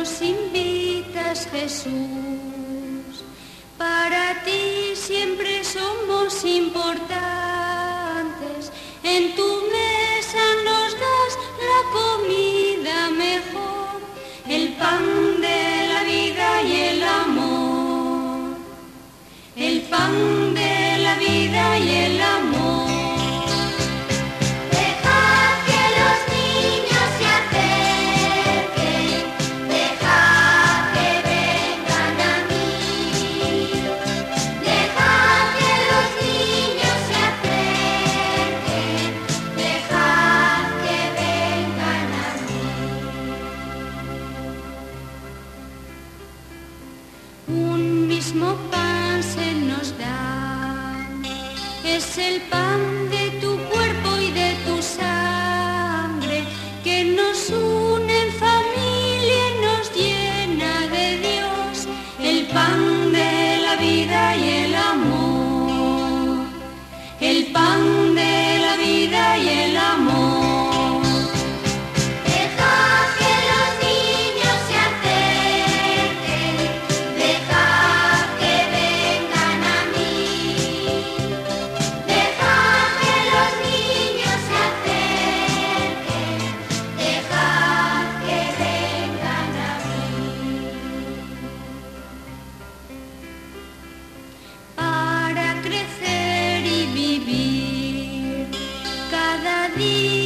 nos invitas, Jesús. Para ti siempre somos importantes. En tu mesa nos das la comida mejor, el pan de la vida y el amor. El pan de la vida y el amor. Un mismo pan se nos da, es el pan de tu cuerpo y de tu sangre, que nos une en familia y nos llena de Dios, el pan de la vida y el amor, el pan de la vida y el amor. Cada día